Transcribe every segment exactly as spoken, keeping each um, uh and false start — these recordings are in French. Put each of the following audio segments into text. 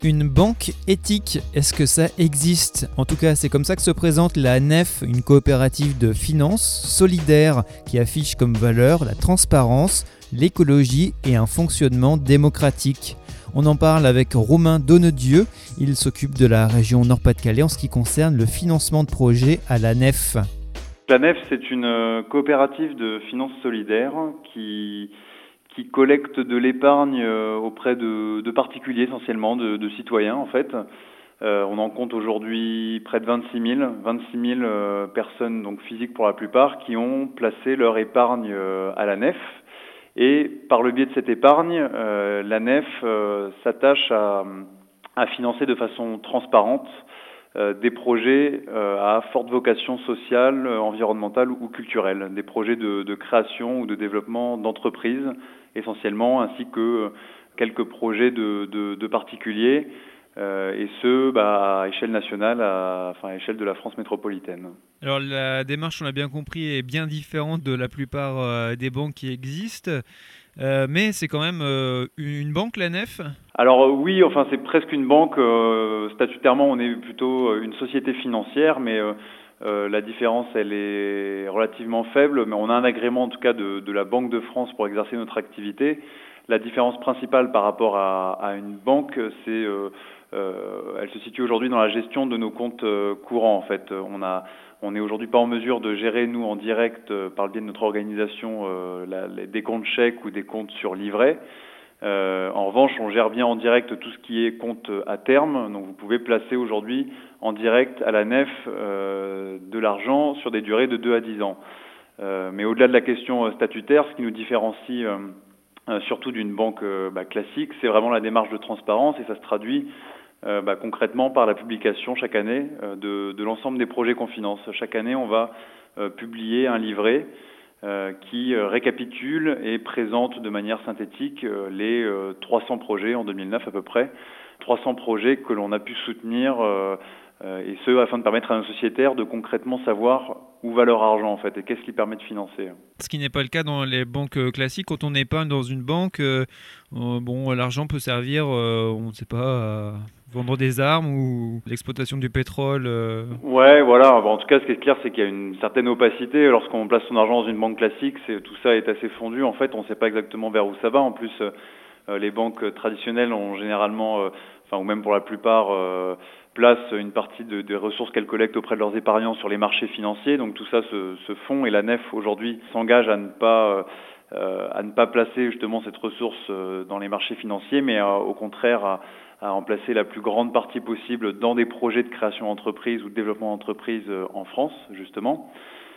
Une banque éthique, est-ce que ça existe ? En tout cas, c'est comme ça que se présente la N E F, une coopérative de finance solidaire qui affiche comme valeur la transparence, l'écologie et un fonctionnement démocratique. On en parle avec Romain Donnedieu, il s'occupe de la région Nord-Pas-de-Calais en ce qui concerne le financement de projets à la N E F. La N E F, c'est une coopérative de finance solidaire qui... qui collecte de l'épargne auprès de, de particuliers essentiellement, de, de citoyens en fait. Euh, on en compte aujourd'hui près de vingt-six mille, vingt-six mille euh, personnes, donc physiques pour la plupart, qui ont placé leur épargne euh, à la N E F. Et par le biais de cette épargne, euh, la N E F euh, s'attache à, à financer de façon transparente euh, des projets euh, à forte vocation sociale, environnementale ou culturelle, des projets de, de création ou de développement d'entreprises essentiellement, ainsi que quelques projets de, de, de particuliers, euh, et ce, bah, à échelle nationale, à, enfin à échelle de la France métropolitaine. Alors la démarche, on l'a bien compris, est bien différente de la plupart euh, des banques qui existent, euh, mais c'est quand même euh, une banque, la N E F ? Alors euh, oui, enfin c'est presque une banque, euh, statutairement on est plutôt une société financière, mais euh, Euh, la différence, elle est relativement faible, mais on a un agrément en tout cas de, de la Banque de France pour exercer notre activité. La différence principale par rapport à, à une banque, c'est, euh, euh, elle se situe aujourd'hui dans la gestion de nos comptes euh, courants. En fait, on a, on n'est aujourd'hui pas en mesure de gérer nous en direct euh, par le biais de notre organisation euh, la, les, des comptes chèques ou des comptes sur livret. Euh, en revanche, on gère bien en direct tout ce qui est compte à terme. Donc, vous pouvez placer aujourd'hui en direct à la N E F euh, de l'argent sur des durées de deux à dix ans. Euh, mais au-delà de la question statutaire, ce qui nous différencie euh, euh, surtout d'une banque euh, bah, classique, c'est vraiment la démarche de transparence et ça se traduit euh, bah, concrètement par la publication chaque année euh, de, de l'ensemble des projets qu'on finance. Chaque année, on va euh, publier un livret Euh, qui euh, récapitule et présente de manière synthétique euh, les euh, trois cents projets en deux mille neuf à peu près, trois cents projets que l'on a pu soutenir euh, euh, et ce afin de permettre à nos sociétaires de concrètement savoir où va leur argent en fait et qu'est-ce qui permet de financer. Ce qui n'est pas le cas dans les banques classiques. Quand on épargne dans une banque, euh, euh, bon, l'argent peut servir, euh, on ne sait pas, à vendre des armes ou l'exploitation du pétrole. Euh... Ouais, voilà. Bon, en tout cas, ce qui est clair, c'est qu'il y a une certaine opacité. Lorsqu'on place son argent dans une banque classique, c'est, tout ça est assez fondu. En fait, on ne sait pas exactement vers où ça va. En plus, euh, les banques traditionnelles ont généralement, euh, enfin, ou même pour la plupart, euh, placent une partie de, des ressources qu'elles collectent auprès de leurs épargnants sur les marchés financiers. Donc tout ça se, se fond et la N E F aujourd'hui s'engage à ne pas euh, à ne pas placer justement cette ressource euh, dans les marchés financiers, mais euh, au contraire à, à en placer la plus grande partie possible dans des projets de création d'entreprise ou de développement d'entreprise euh, en France justement.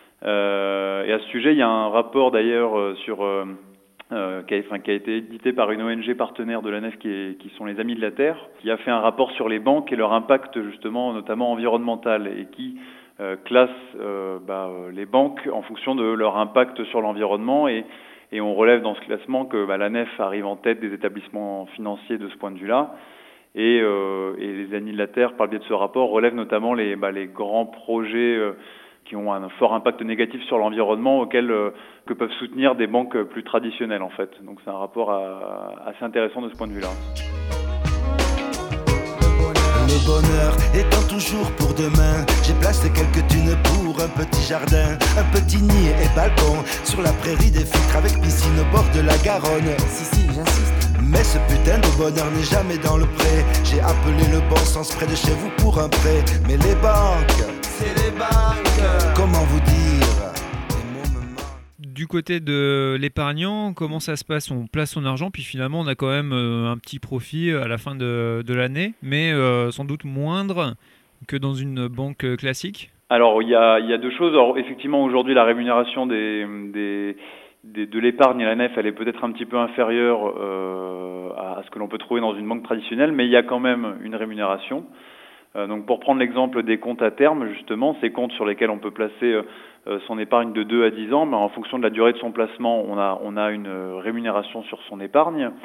Euh, et à ce sujet, il y a un rapport d'ailleurs euh, sur euh, Euh, qui, a, enfin, qui a été édité par une O N G partenaire de la N E F qui, est, qui sont les Amis de la Terre, qui a fait un rapport sur les banques et leur impact justement notamment environnemental et qui euh, classe euh, bah, les banques en fonction de leur impact sur l'environnement et, et on relève dans ce classement que bah, la N E F arrive en tête des établissements financiers de ce point de vue-là et, euh, et les Amis de la Terre par le biais de ce rapport relèvent notamment les, bah, les grands projets euh, qui ont un fort impact négatif sur l'environnement auquel euh, que peuvent soutenir des banques plus traditionnelles en fait. Donc c'est un rapport à, assez intéressant de ce point de vue-là. Le bonheur étant toujours pour demain, j'ai placé quelques thunes pour un petit jardin, un petit nid et balcon sur la prairie des filtres avec piscine au bord de la Garonne. Si si, j'insiste. Mais ce putain de bonheur n'est jamais dans le pré. J'ai appelé le bon sens près de chez vous pour un prêt. Mais les banques, c'est les banques. Comment vous dire ? Du côté de l'épargnant, comment ça se passe ? On place son argent, puis finalement on a quand même euh, un petit profit à la fin de, de l'année, mais euh, sans doute moindre que dans une banque classique ? Alors il y a, il y a deux choses. Alors, effectivement aujourd'hui la rémunération des, des, des, de l'épargne à la N E F elle est peut-être un petit peu inférieure euh, à, à ce que l'on peut trouver dans une banque traditionnelle, mais il y a quand même une rémunération. Euh, donc pour prendre l'exemple des comptes à terme, justement, ces comptes sur lesquels on peut placer euh, son épargne de deux à dix ans, mais en fonction de la durée de son placement, on a, on a une rémunération sur son épargne.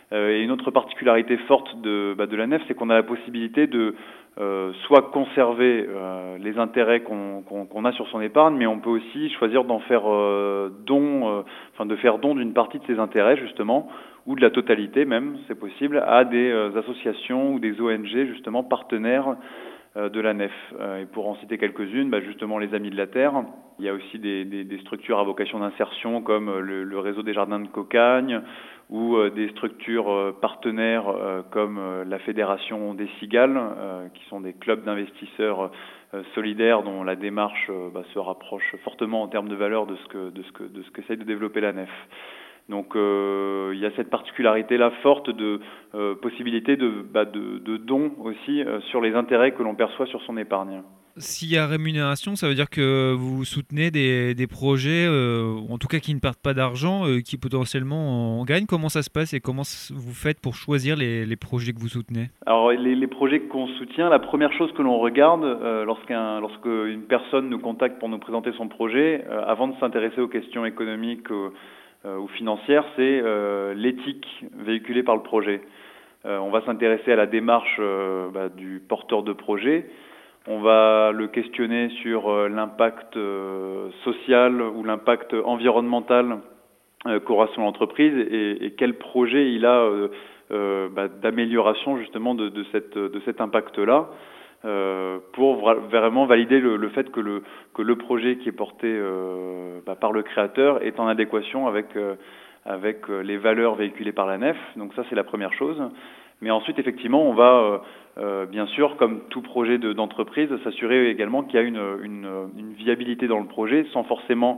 Euh, et une autre particularité forte de, bah, de la nef, c'est qu'on a la possibilité de euh, soit conserver euh, les intérêts qu'on, qu'on, qu'on a sur son épargne, mais on peut aussi choisir d'en faire euh, don, euh, enfin de faire don d'une partie de ses intérêts justement, ou de la totalité même, c'est possible, à des euh, associations ou des O N G justement partenaires euh, de la nef. Euh, et pour en citer quelques-unes, bah, justement les Amis de la Terre. Il y a aussi des, des, des structures à vocation d'insertion comme le, le réseau des Jardins de Cocagne, ou euh, des structures euh, partenaires euh, comme euh, la Fédération des Cigales, euh, qui sont des clubs d'investisseurs euh, solidaires dont la démarche euh, bah, se rapproche fortement en termes de valeur de ce que de ce que de ce qu'essaye de développer la nef. Donc euh, il y a cette particularité-là forte de euh, possibilité de, bah, de, de dons aussi euh, sur les intérêts que l'on perçoit sur son épargne. S'il y a rémunération, ça veut dire que vous soutenez des, des projets, euh, en tout cas qui ne perdent pas d'argent, euh, qui potentiellement en gagnent. Comment ça se passe et comment vous faites pour choisir les, les projets que vous soutenez ? Alors les, les projets qu'on soutient, la première chose que l'on regarde euh, lorsqu'un, lorsqu'une personne nous contacte pour nous présenter son projet, euh, avant de s'intéresser aux questions économiques euh, euh, ou financières, c'est euh, l'éthique véhiculée par le projet. Euh, on va s'intéresser à la démarche euh, bah, du porteur de projet. On va le questionner sur euh, l'impact euh, social ou l'impact environnemental euh, qu'aura son entreprise et, et quel projet il a euh, euh, bah, d'amélioration justement de, de, cette, de cet impact-là euh, pour vra- vraiment valider le, le fait que le, que le projet qui est porté euh, bah, par le créateur est en adéquation avec, euh, avec les valeurs véhiculées par la nef. Donc ça, c'est la première chose. Mais ensuite, effectivement, on va, euh, euh, bien sûr, comme tout projet de, d'entreprise, s'assurer également qu'il y a une, une, une viabilité dans le projet, sans forcément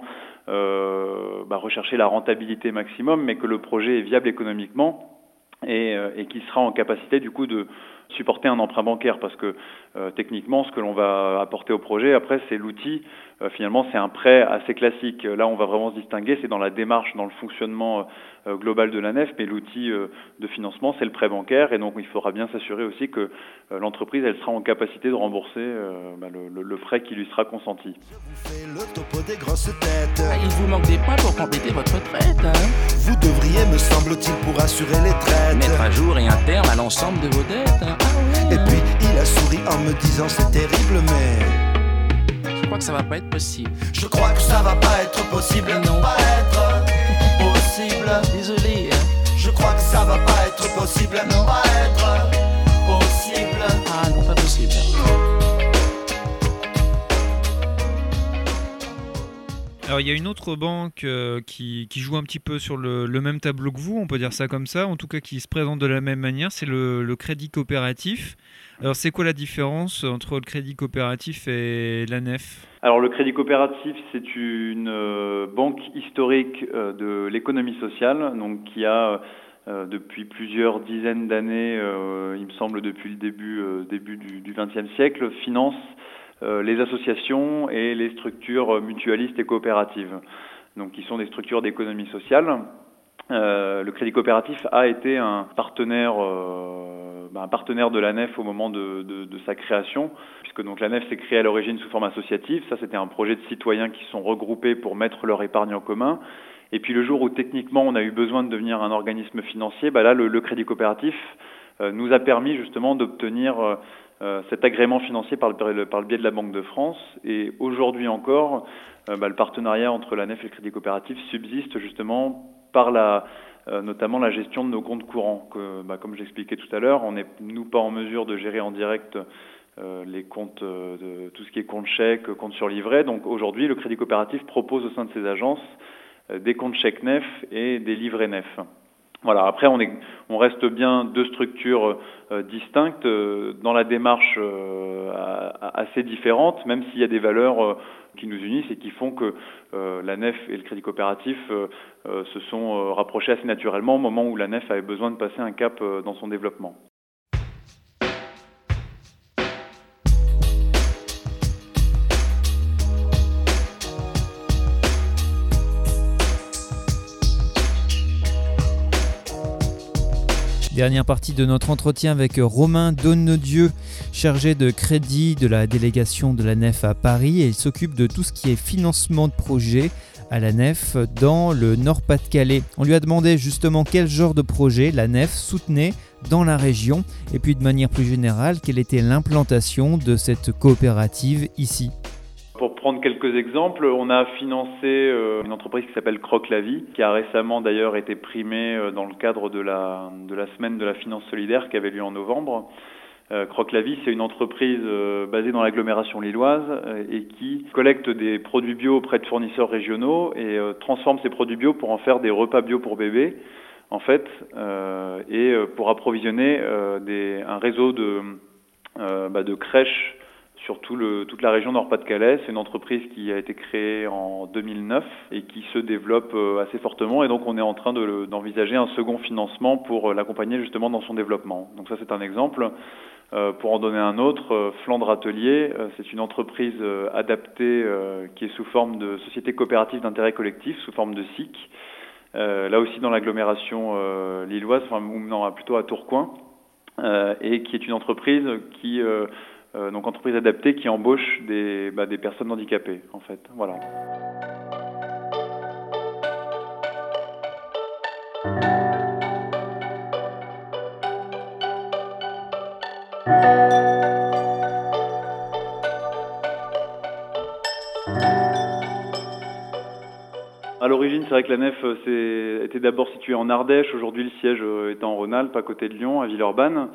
euh, bah, rechercher la rentabilité maximum, mais que le projet est viable économiquement et, euh, et qu'il sera en capacité, du coup, de supporter un emprunt bancaire. Parce que, euh, techniquement, ce que l'on va apporter au projet, après, c'est l'outil. Euh, finalement, c'est un prêt assez classique. Là, on va vraiment se distinguer, c'est dans la démarche, dans le fonctionnement euh, global de la nef, mais l'outil euh, de financement, c'est le prêt bancaire, et donc il faudra bien s'assurer aussi que euh, l'entreprise, elle sera en capacité de rembourser euh, bah, le, le, le prêt qui lui sera consenti. Je vous fais le topo des grosses têtes. Ah, il vous manque des points pour compléter votre retraite, hein. Vous devriez, me semble-t-il, pour assurer les traites. Mettre à jour et un terme à l'ensemble de vos dettes, hein. Ah ouais, Et puis il a souri en me disant c'est terrible, mais je crois que ça va pas être possible. je crois que ça va pas être possible. Non. Pas être possible. Désolé, hein. Je crois que ça va pas être possible. Non. Pas être possible. Ah non, pas possible. Alors il y a une autre banque euh, qui, qui joue un petit peu sur le, le même tableau que vous, on peut dire ça comme ça, en tout cas qui se présente de la même manière, c'est le, le crédit coopératif. Alors c'est quoi la différence entre le crédit coopératif et la nef ? Alors le crédit coopératif, c'est une euh, banque historique euh, de l'économie sociale, donc qui a euh, depuis plusieurs dizaines d'années, euh, il me semble depuis le début, euh, début du, du vingtième siècle, finance euh, les associations et les structures mutualistes et coopératives, donc qui sont des structures d'économie sociale. Euh, le crédit coopératif a été un partenaire, euh, bah, un partenaire de la nef au moment de, de, de sa création, puisque donc la nef s'est créée à l'origine sous forme associative. Ça, c'était un projet de citoyens qui se sont regroupés pour mettre leur épargne en commun. Et puis le jour où techniquement on a eu besoin de devenir un organisme financier, bah là le, le crédit coopératif euh, nous a permis justement d'obtenir euh, cet agrément financier par le, par le biais de la Banque de France. Et aujourd'hui encore, euh, bah, le partenariat entre la nef et le crédit coopératif subsiste justement par la, euh, notamment la gestion de nos comptes courants. Que, bah, comme j'expliquais tout à l'heure, on n'est nous pas en mesure de gérer en direct euh, les comptes, euh, de tout ce qui est compte chèque, compte sur livret. Donc aujourd'hui, le crédit coopératif propose au sein de ses agences euh, des comptes chèques nef et des livrets nef. Voilà. Après, on, est, on reste bien deux structures euh, distinctes euh, dans la démarche euh, assez différente, même s'il y a des valeurs euh, qui nous unissent et qui font que euh, la nef et le crédit coopératif euh, euh, se sont euh, rapprochés assez naturellement au moment où la nef avait besoin de passer un cap euh, dans son développement. Dernière partie de notre entretien avec Romain Donnedieu, chargé de crédit de la délégation de la nef à Paris, et il s'occupe de tout ce qui est financement de projet à la Nef dans le Nord-Pas-de-Calais. On lui a demandé justement quel genre de projet la Nef soutenait dans la région et puis de manière plus générale, quelle était l'implantation de cette coopérative ici. Pour prendre quelques exemples, on a financé euh, une entreprise qui s'appelle Croque la Vie, qui a récemment d'ailleurs été primée euh, dans le cadre de la, de la semaine de la finance solidaire qui avait lieu en novembre. Euh, Croque la Vie, c'est une entreprise euh, basée dans l'agglomération lilloise euh, et qui collecte des produits bio auprès de fournisseurs régionaux et euh, transforme ces produits bio pour en faire des repas bio pour bébés, en fait, euh, et euh, pour approvisionner euh, des, un réseau de, euh, bah, de crèches sur tout le, toute la région Nord-Pas-de-Calais. C'est une entreprise qui a été créée en deux mille neuf et qui se développe assez fortement. Et donc, on est en train de, d'envisager un second financement pour l'accompagner justement dans son développement. Donc ça, c'est un exemple. Euh, pour en donner un autre, euh, Flandre Atelier, euh, c'est une entreprise euh, adaptée euh, qui est sous forme de société coopérative d'intérêt collectif, sous forme de S I C. Euh, là aussi dans l'agglomération euh, lilloise, enfin ou non, plutôt à Tourcoing, euh, et qui est une entreprise qui... Euh, Euh, donc entreprise adaptée qui embauche des, bah, des personnes handicapées en fait. Voilà. À l'origine, c'est vrai que la Nef c'est, était d'abord située en Ardèche. Aujourd'hui, le siège est en Rhône-Alpes, à côté de Lyon, à Villeurbanne.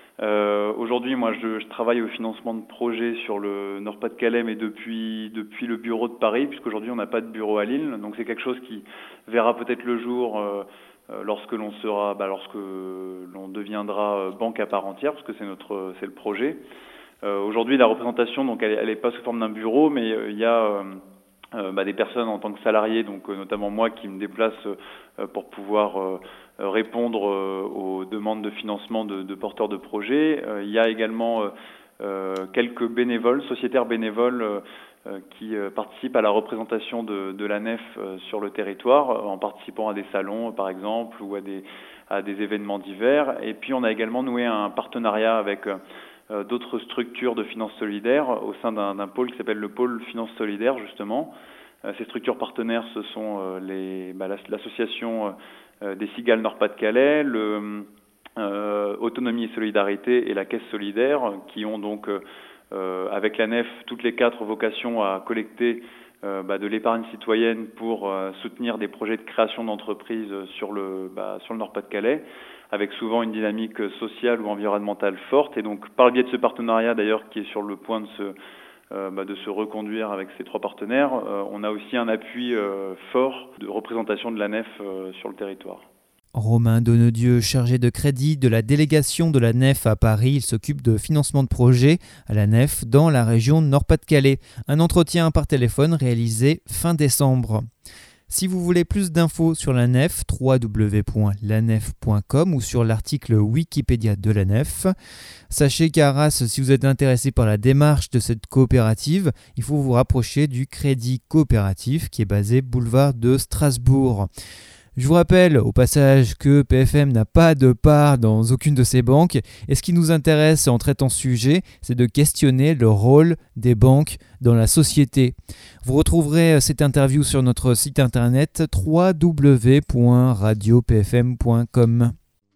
Euh, aujourd'hui, moi, je, je travaille au financement de projets sur le Nord-Pas-de-Calais, mais depuis depuis le bureau de Paris, puisqu'aujourd'hui on n'a pas de bureau à Lille. Donc c'est quelque chose qui verra peut-être le jour euh, lorsque l'on sera, bah, lorsque l'on deviendra banque à part entière, parce que c'est notre c'est le projet. Euh, aujourd'hui, la représentation, donc, elle, elle est pas sous forme d'un bureau, mais il y a euh, euh, bah, des personnes en tant que salariés, donc euh, notamment moi, qui me déplace euh, pour pouvoir euh, répondre euh, aux demandes de financement de, de porteurs de projets. Euh, il y a également euh, euh, quelques bénévoles, sociétaires bénévoles, euh, qui euh, participent à la représentation de, de la Nef euh, sur le territoire, euh, en participant à des salons, par exemple, ou à des, à des événements divers. Et puis, on a également noué un partenariat avec euh, d'autres structures de finances solidaires au sein d'un, d'un pôle qui s'appelle le pôle finance solidaire, justement. Euh, ces structures partenaires, ce sont euh, les, bah, l'association euh, des Cigales Nord-Pas-de-Calais, le euh, Autonomie et Solidarité et la Caisse Solidaire, qui ont donc, euh, euh, avec la Nef, toutes les quatre vocation à collecter euh, bah, de l'épargne citoyenne pour euh, soutenir des projets de création d'entreprises sur le, bah, sur le Nord-Pas-de-Calais, avec souvent une dynamique sociale ou environnementale forte. Et donc, par le biais de ce partenariat, d'ailleurs, qui est sur le point de se, euh, bah, de se reconduire avec ces trois partenaires, euh, on a aussi un appui euh, fort de représentation de la Nef euh, sur le territoire. Romain Donnedieu, chargé de crédit de la délégation de la Nef à Paris, il s'occupe de financement de projets à la Nef dans la région Nord-Pas-de-Calais. Un entretien par téléphone réalisé fin décembre. Si vous voulez plus d'infos sur la Nef, w w w point la nef point com ou sur l'article Wikipédia de la Nef. Sachez qu'à Arras, si vous êtes intéressé par la démarche de cette coopérative, il faut vous rapprocher du Crédit Coopératif qui est basé boulevard de Strasbourg. Je vous rappelle au passage que P F M n'a pas de part dans aucune de ces banques et ce qui nous intéresse en traitant ce sujet, c'est de questionner le rôle des banques dans la société. Vous retrouverez cette interview sur notre site internet w w w point radio p f m point com.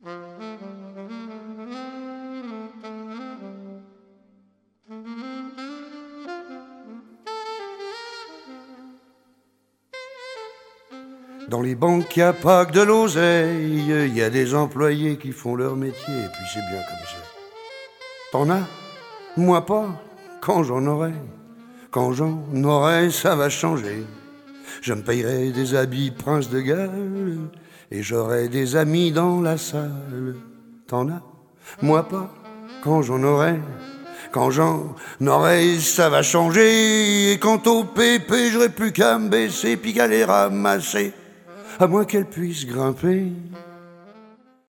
Dans les banques, il n'y a pas que de l'oseille, il y a des employés qui font leur métier, et puis c'est bien comme ça. T'en as? Moi pas. Quand j'en aurai, quand j'en aurai, ça va changer. Je me payerai des habits prince de Galles, et j'aurai des amis dans la salle. T'en as? Moi pas. Quand j'en aurai, quand j'en aurai, ça va changer. Et quant au pépé, j'aurai plus qu'à me baisser, puis qu'à les ramasser. À moins qu'elle puisse grimper